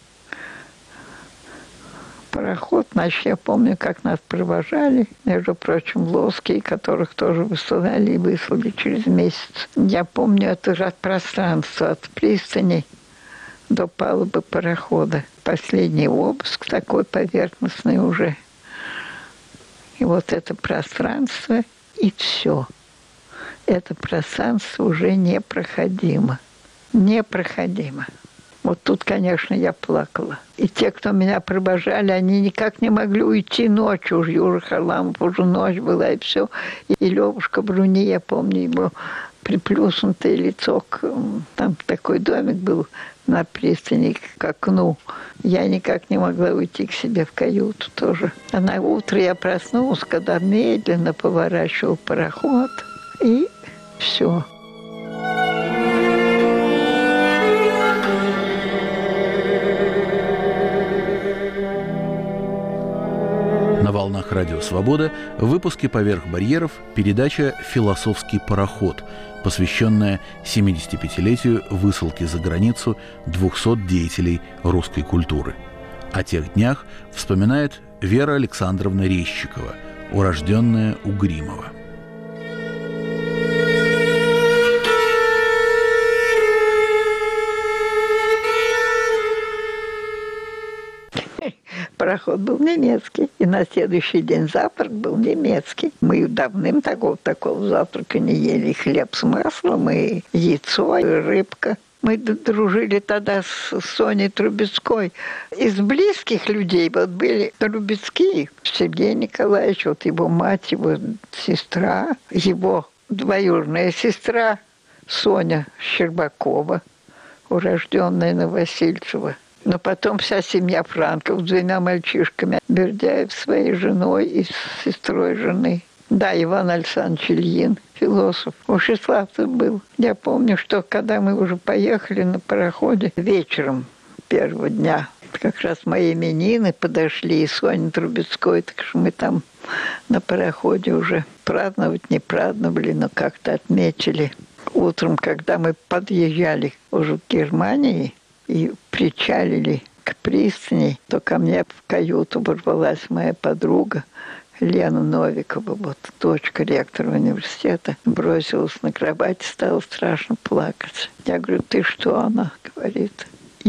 Speaker 9: пароход, значит, я помню, как нас провожали, между прочим, Лоски, которых тоже выслали и выслали через месяц. Я помню это пространство от пристани до палубы парохода. Последний обыск такой поверхностный уже. И вот это пространство, и все. Это пространство уже непроходимо. Непроходимо. Вот тут, конечно, я плакала. И те, кто меня провожали, они никак не могли уйти ночью. Уж Юра Харламов, уже ночь была, и все. И Левушка Бруни, я помню, его приплюснутое лицо. Там такой домик был на пристани к окну. Я никак не могла уйти к себе в каюту тоже. А на утро я проснулась, когда медленно поворачивал пароход, и все.
Speaker 1: На волнах Радио Свобода в выпуске «Поверх барьеров» передача «Философский пароход», посвященная семидесятипятилетию высылки за границу двухсот деятелей русской культуры. О тех днях вспоминает Вера Александровна Резчикова, урожденная Угримова.
Speaker 9: Пароход был немецкий, и на следующий день завтрак был немецкий. Мы давным такого, такого завтрака не ели. Хлеб с маслом, и яйцо, и рыбка. Мы дружили тогда с Соней Трубецкой. Из близких людей вот были Трубецкие. Сергей Николаевич, вот его мать, его сестра, его двоюродная сестра Соня Щербакова, урожденная Новосильцева. Но потом вся семья Франков с двумя мальчишками. Бердяев своей женой и сестрой жены. Да, Иван Александрович Ильин, философ. Ушеславцев был. Я помню, что когда мы уже поехали на пароходе вечером первого дня, как раз мои именины подошли, и Соня Трубецкой, так что мы там на пароходе уже праздновать не праздновали, но как-то отметили. Утром, когда мы подъезжали уже к Германии, и причалили к пристани, то ко мне в каюту ворвалась моя подруга Лена Новикова, вот дочка ректора университета, бросилась на кровать и стала страшно плакать. Я говорю, ты что? Она говорит,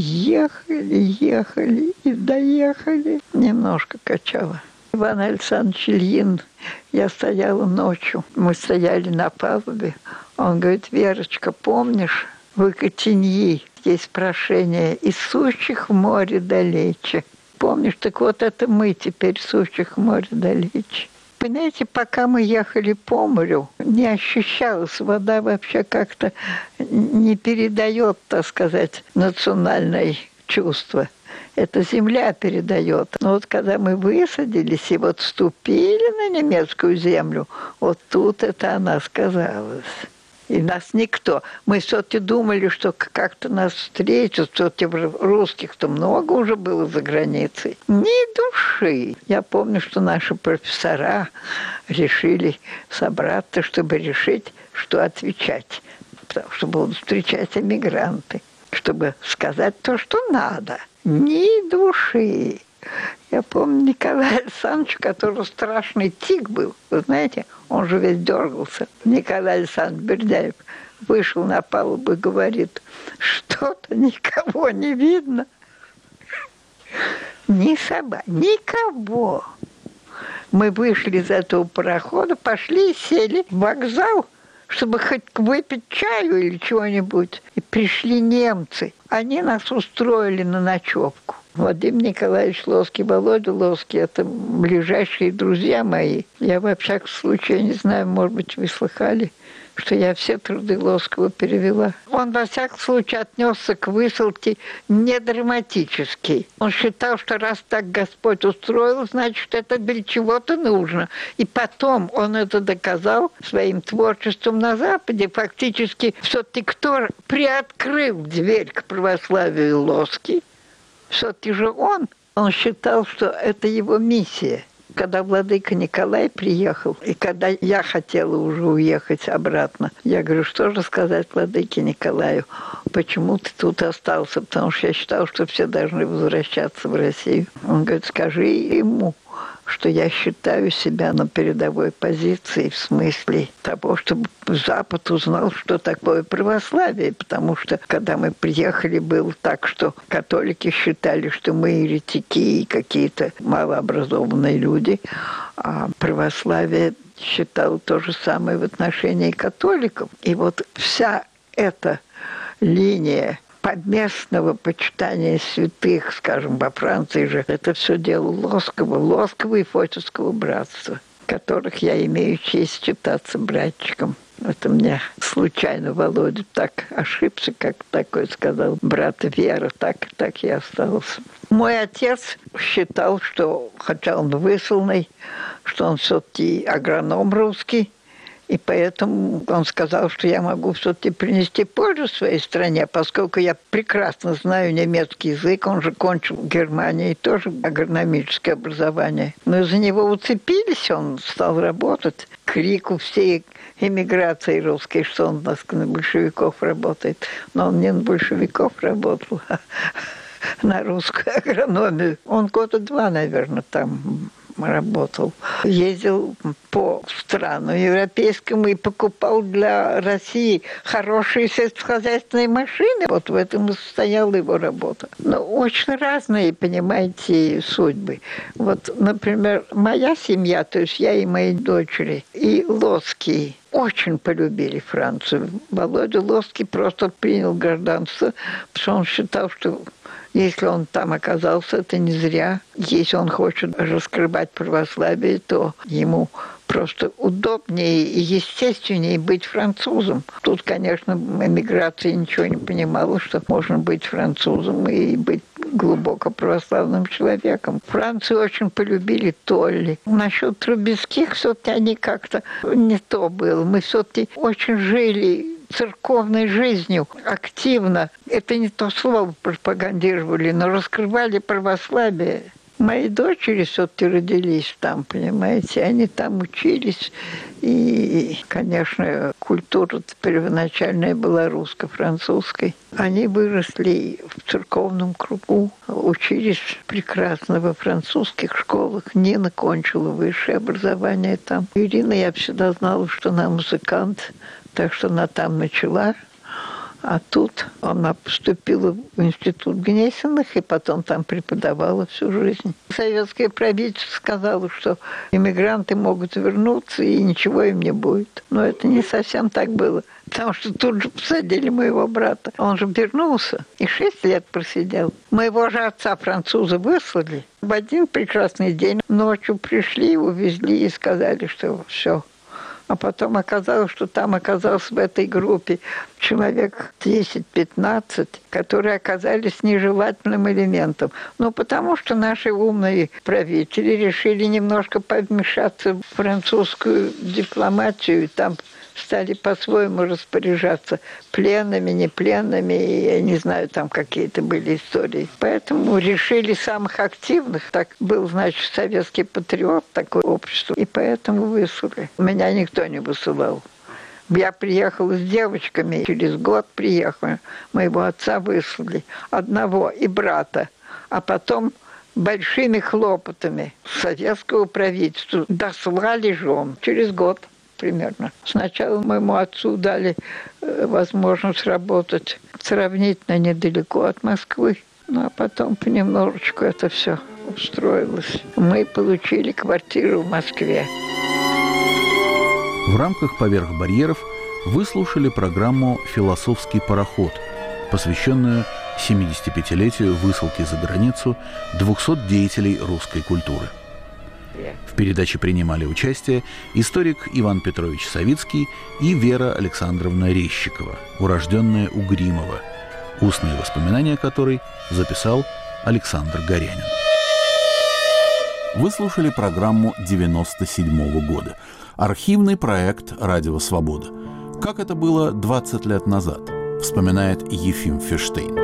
Speaker 9: ехали, ехали и доехали. Немножко качала. Иван Александрович Ильин, я стояла ночью, мы стояли на палубе. Он говорит, Верочка, помнишь, в Екатиньи есть прошение «Из сущих в море далече». Помнишь, так вот это мы теперь сущих в море далече. Понимаете, пока мы ехали по морю, не ощущалась вода вообще как-то не передает, так сказать, национальное чувство. Это земля передает. Но вот когда мы высадились и вот ступили на немецкую землю, вот тут это она сказалась. И нас никто. Мы все-таки думали, что как-то нас встретят. Все-таки русских-то много уже было за границей. Ни души. Я помню, что наши профессора решили собраться, чтобы решить, что отвечать. Потому что будут встречать эмигранты. Чтобы сказать то, что надо. Ни души. Я помню Николая Александровича, у которого страшный тик был. Вы знаете, он же весь дергался. Николай Александрович Бердяев вышел на палубу и говорит, что-то никого не видно. Ни собак, никого. Мы вышли из этого парохода, пошли и сели в вокзал, чтобы хоть выпить чаю или чего-нибудь. И пришли немцы. Они нас устроили на ночевку. Владимир Николаевич Лоский, Володя Лоский – это ближайшие друзья мои. Я, во всяком случае, не знаю, может быть, вы слыхали, что я все труды Лоскова перевела. Он, во всяком случае, отнесся к высылке не драматически. Он считал, что раз так Господь устроил, значит, это для чего-то нужно. И потом он это доказал своим творчеством на Западе. Фактически, все-таки кто приоткрыл дверь к православию Лоский, все-таки же он. Он считал, что это его миссия. Когда владыка Николай приехал, и когда я хотела уже уехать обратно, я говорю, что же сказать владыке Николаю, почему ты тут остался, потому что я считал, что все должны возвращаться в Россию. Он говорит, скажи ему, что я считаю себя на передовой позиции в смысле того, чтобы Запад узнал, что такое православие, потому что, когда мы приехали, было так, что католики считали, что мы еретики и какие-то малообразованные люди, а православие считало то же самое в отношении католиков. И вот вся эта линия поместного почитания святых, скажем, во Франции же, это все дело Лоскова, Лоскова и Фотьевского братства, которых я имею честь считаться братчиком. Это мне случайно Володя так ошибся, как такой сказал, брат Вера, так и так я остался. Мой отец считал, что, хотя он высланный, что он все-таки агроном русский, и поэтому он сказал, что я могу все-таки принести пользу своей стране, поскольку я прекрасно знаю немецкий язык, он же кончил в Германии тоже агрономическое образование. Но за него уцепились, он стал работать. К крику всей эмиграции русской, что он у нас на большевиков работает. Но он не на большевиков работал, а на русскую агрономию. Он года два, наверное, там работал. Ездил по странам европейским и покупал для России хорошие сельскохозяйственные машины. Вот в этом и состояла его работа. Но очень разные, понимаете, судьбы. Вот, например, моя семья, то есть я и мои дочери, и Лоский, очень полюбили Францию. Володя Лоский просто принял гражданство, потому что он считал, что если он там оказался, это не зря. Если он хочет раскрывать православие, то ему просто удобнее и естественнее быть французом. Тут, конечно, эмиграция ничего не понимала, что можно быть французом и быть глубоко православным человеком. Францию очень полюбили Толли. Насчет Трубецких все-таки они как-то не то было. Мы все-таки очень жили церковной жизнью активно. Это не то слово пропагандировали, но раскрывали православие. Мои дочери все-таки родились там, понимаете, они там учились. И, конечно, культура первоначальная была русско-французской. Они выросли в церковном кругу, учились прекрасно во французских школах. Нина кончила высшее образование там. Ирина, я всегда знала, что она музыкант, так что она там начала. А тут она поступила в институт Гнесиных и потом там преподавала всю жизнь. Советское правительство сказало, что иммигранты могут вернуться и ничего им не будет. Но это не совсем так было, потому что тут же посадили моего брата. Он же вернулся и шесть лет просидел. Моего же отца французы выслали. В один прекрасный день ночью пришли, увезли и сказали, что все. А потом оказалось, что там оказался в этой группе человек десять-пятнадцать, которые оказались нежелательным элементом. Ну, потому что наши умные правители решили немножко повмешаться в французскую дипломатию, и там стали по-своему распоряжаться пленными, не пленными, я не знаю, там какие-то были истории. Поэтому решили самых активных. Так был, значит, советский патриот, такое общество, и поэтому выслали. Меня никто не высылал. Я приехала с девочками, через год приехала, моего отца выслали, одного и брата, а потом большими хлопотами советского правительства дослали жен через год примерно. Сначала моему отцу дали возможность работать сравнительно недалеко от Москвы, ну а потом понемножечку это все устроилось. Мы получили квартиру в Москве.
Speaker 1: В рамках «Поверх барьеров» вы слушали программу «Философский пароход», посвященную семидесятипятилетию высылки за границу двухсот деятелей русской культуры. В передаче принимали участие историк Иван Петрович Савицкий и Вера Александровна Резчикова, урожденная Угримова, устные воспоминания которой записал Александр Горянин. Вы слушали программу девяносто седьмого года. Архивный проект «Радио Свобода». Как это было двадцать лет назад, вспоминает Ефим Ферштейн.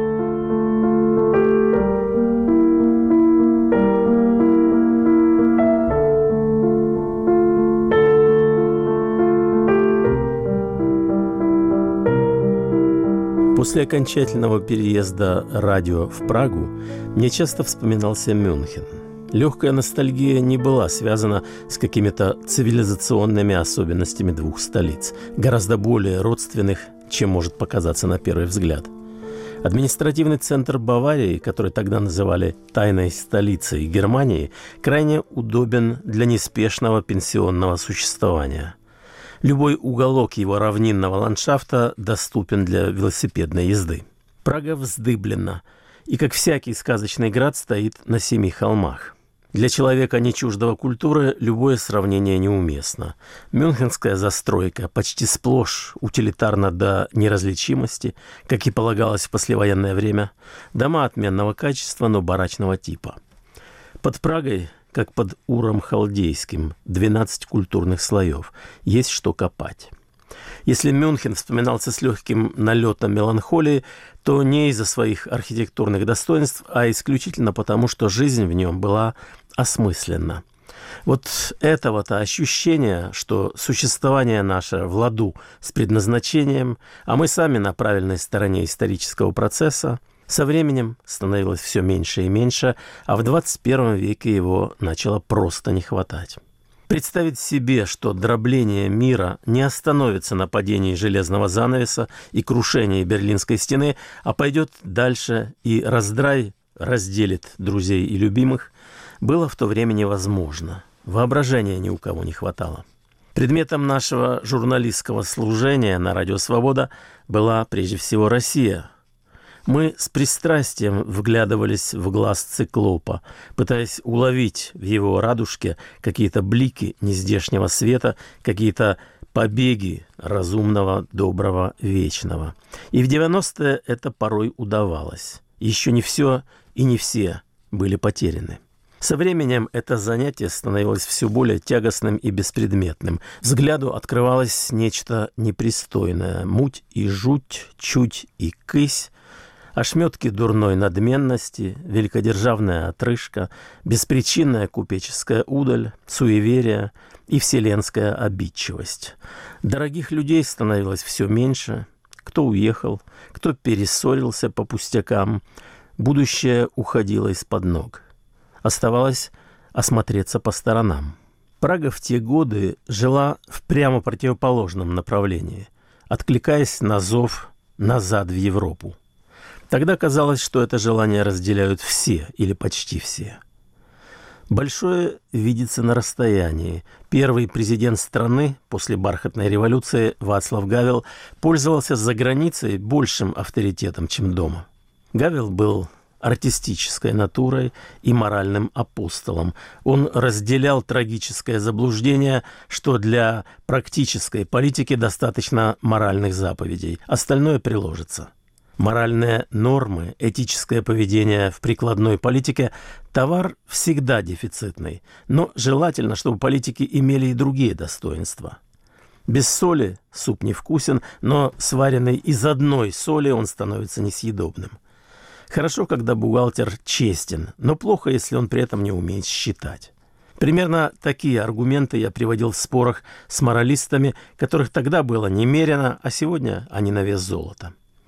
Speaker 10: После окончательного переезда радио в Прагу мне часто вспоминался Мюнхен. Легкая ностальгия не была связана с какими-то цивилизационными особенностями двух столиц, гораздо более родственных, чем может показаться на первый взгляд. Административный центр Баварии, который тогда называли «тайной столицей Германии», крайне удобен для неспешного пенсионного существования. Любой уголок его равнинного ландшафта доступен для велосипедной езды. Прага вздыблена и, как всякий сказочный град, стоит на семи холмах. Для человека, не чуждого культуры, любое сравнение неуместно. Мюнхенская застройка почти сплошь утилитарна до неразличимости, как и полагалось в послевоенное время. Дома отменного качества, но барачного типа. Под Прагой, как под Уром Халдейским, двенадцать культурных слоев. Есть что копать. Если Мюнхен вспоминался с легким налетом меланхолии, то не из-за своих архитектурных достоинств, а исключительно потому, что жизнь в нем была осмысленна. Вот этого-то ощущения, что существование наше в ладу с предназначением, а мы сами на правильной стороне исторического процесса, со временем становилось все меньше и меньше, а в двадцать первом веке его начало просто не хватать. Представить себе, что дробление мира не остановится на падении железного занавеса и крушении Берлинской стены, а пойдет дальше и раздрай разделит друзей и любимых, было в то время невозможно. Воображения ни у кого не хватало. Предметом нашего журналистского служения на «Радио Свобода» была прежде всего Россия. Мы с пристрастием вглядывались в глаз циклопа, пытаясь уловить в его радужке какие-то блики нездешнего света, какие-то побеги разумного, доброго, вечного. И в девяностые это порой удавалось. Еще не все и не все были потеряны. Со временем это занятие становилось все более тягостным и беспредметным. Взгляду открывалось нечто непристойное. Муть и жуть, чуть и кысь, ошметки дурной надменности, великодержавная отрыжка, беспричинная купеческая удаль, суеверие и вселенская обидчивость. Дорогих людей становилось все меньше. Кто уехал, кто перессорился по пустякам. Будущее уходило из-под ног. Оставалось осмотреться по сторонам. Прага в те годы жила в прямо противоположном направлении, откликаясь на зов назад в Европу. Тогда казалось, что это желание разделяют все или почти все. Большое видится на расстоянии. Первый президент страны после бархатной революции Вацлав Гавел пользовался за границей большим авторитетом, чем дома. Гавел был артистической натурой и моральным апостолом. Он разделял трагическое заблуждение, что для практической политики достаточно моральных заповедей, остальное приложится. Моральные нормы, этическое поведение в прикладной политике – товар всегда дефицитный, но желательно, чтобы политики имели и другие достоинства. Без соли суп невкусен, но сваренный из одной соли он становится несъедобным. Хорошо, когда бухгалтер честен, но плохо, если он при этом не умеет считать. Примерно такие аргументы я приводил в спорах с моралистами, которых тогда было немерено, а сегодня они на вес золота.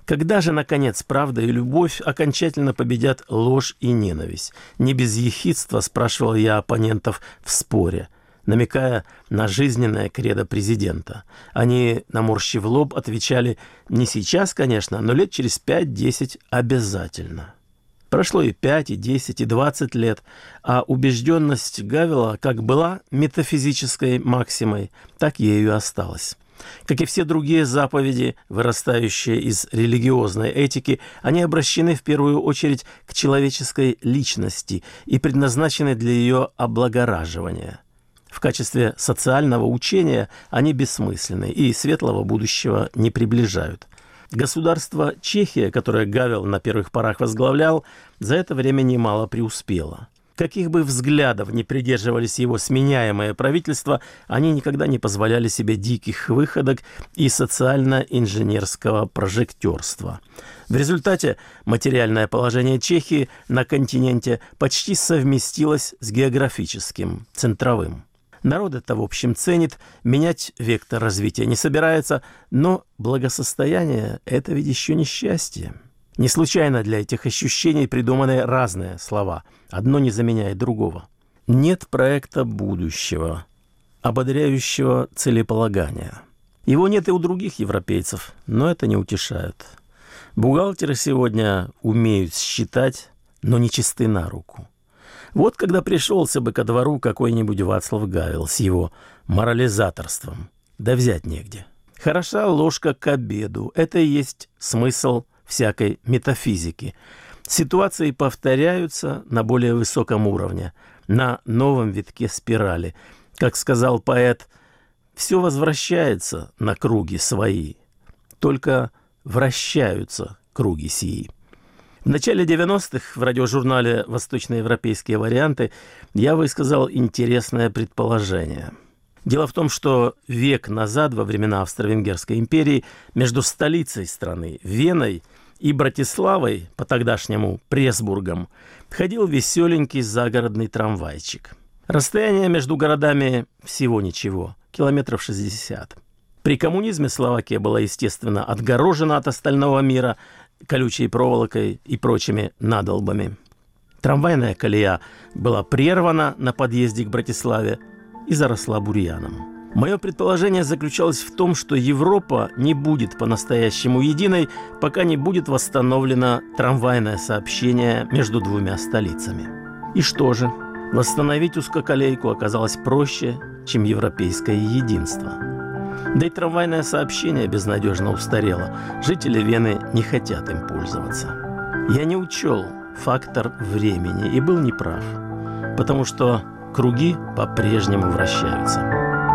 Speaker 10: Когда же, наконец, правда и любовь окончательно победят ложь и ненависть? Не без ехидства спрашивал я оппонентов в споре, намекая на жизненное кредо президента. Они, наморщив лоб, отвечали: не сейчас, конечно, но лет через пять-десять обязательно. Прошло и пять, и десять, и двадцать лет, а убежденность Гавела как была метафизической максимой, так ею и осталась. Как и все другие заповеди, вырастающие из религиозной этики, они обращены в первую очередь к человеческой личности и предназначены для ее облагораживания. В качестве социального учения они бессмысленны и светлого будущего не приближают. Государство Чехия, которое Гавел на первых порах возглавлял, за это время немало преуспело. Каких бы взглядов ни придерживались его сменяемые правительства, они никогда не позволяли себе диких выходок и социально-инженерского прожектерства. В результате материальное положение Чехии на континенте почти совместилось с географическим, центровым. Народ это, в общем, ценит, менять вектор развития не собирается, но благосостояние – это ведь еще не счастье. Не случайно для этих ощущений придуманы разные слова. Одно не заменяет другого. Нет проекта будущего, ободряющего целеполагания. Его нет и у других европейцев, но это не утешает. Бухгалтеры сегодня умеют считать, но не чисты на руку. Вот когда пришелся бы ко двору какой-нибудь Вацлав Гавел с его морализаторством, да взять негде. Хороша ложка к обеду. Это и есть смысл всякой метафизики. Ситуации повторяются на более высоком уровне, на новом витке спирали. Как сказал поэт, все возвращается на круги свои, только вращаются круги сии. В начале девяностых в радиожурнале «Восточноевропейские варианты» я высказал интересное предположение. Дело в том, что век назад, во времена Австро-Венгерской империи, между столицей страны, Веной, и Братиславой, по-тогдашнему Пресбургом, ходил веселенький загородный трамвайчик. Расстояние между городами всего ничего, километров шестьдесят. При коммунизме Словакия была, естественно, отгорожена от остального мира колючей проволокой и прочими надолбами. Трамвайная колея была прервана на подъезде к Братиславе и заросла бурьяном. Мое предположение заключалось в том, что Европа не будет по-настоящему единой, пока не будет восстановлено трамвайное сообщение между двумя столицами. И что же? Восстановить узкоколейку оказалось проще, чем европейское единство. Да и трамвайное сообщение безнадежно устарело. Жители Вены не хотят им пользоваться. Я не учел фактор времени и был неправ, потому что круги по-прежнему вращаются.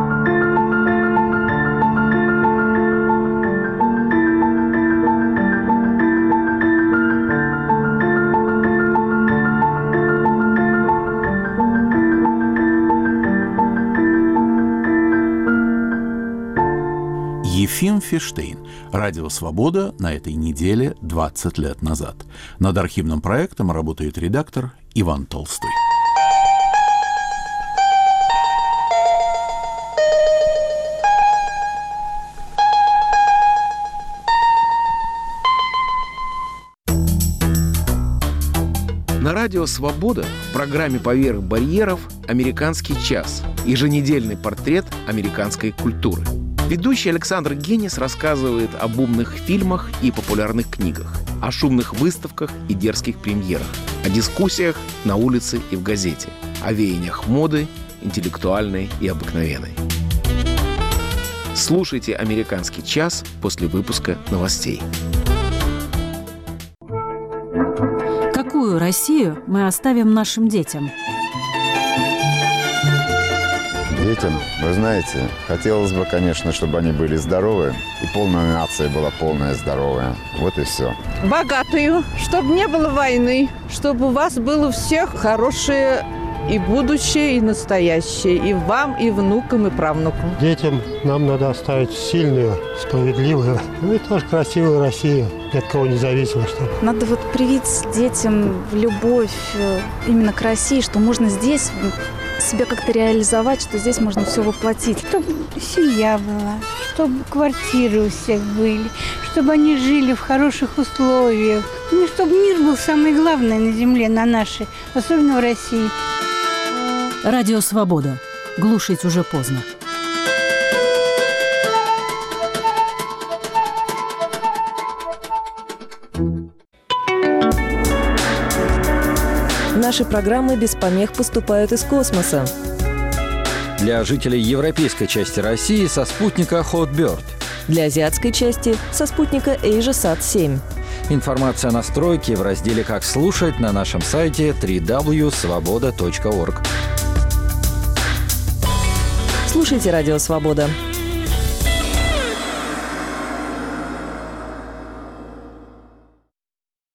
Speaker 1: Ефим Фиштейн. Радио «Свобода» на этой неделе двадцать лет назад. Над архивным проектом работает редактор Иван Толстой.
Speaker 11: На радио «Свобода» в программе «Поверх барьеров» «Американский час» – еженедельный портрет американской культуры. Ведущий Александр Генис рассказывает об умных фильмах и популярных книгах, о шумных выставках и дерзких премьерах, о дискуссиях на улице и в газете, о веяниях моды, интеллектуальной и обыкновенной. Слушайте «Американский час» после выпуска новостей.
Speaker 12: Какую Россию мы оставим нашим детям?
Speaker 13: Детям, вы знаете, хотелось бы, конечно, чтобы они были здоровы, и полная нация была полная здоровая. Вот и все.
Speaker 14: Богатую, чтобы не было войны, чтобы у вас было у всех хорошее и будущее, и настоящее, и вам, и внукам, и правнукам.
Speaker 15: Детям нам надо оставить сильную, справедливую, ну и тоже красивую Россию, ни от кого не зависимо. Чтобы.
Speaker 16: Надо вот привить детям любовь именно к России, что можно здесь себя как-то реализовать, что здесь можно все воплотить.
Speaker 17: Чтобы семья была, чтобы квартиры у всех были, чтобы они жили в хороших условиях. Ну, чтобы мир был самое главное на земле, на нашей, особенно в России.
Speaker 12: Радио «Свобода». Глушить уже поздно.
Speaker 18: Наши программы без помех поступают из космоса.
Speaker 19: Для жителей европейской части России со спутника Hotbird.
Speaker 18: Для азиатской части со спутника AsiaSat семь.
Speaker 19: Информация о настройке в разделе «Как слушать» на нашем сайте дабл ю дабл ю дабл ю точка свобода точка орг.
Speaker 18: Слушайте «Радио Свобода».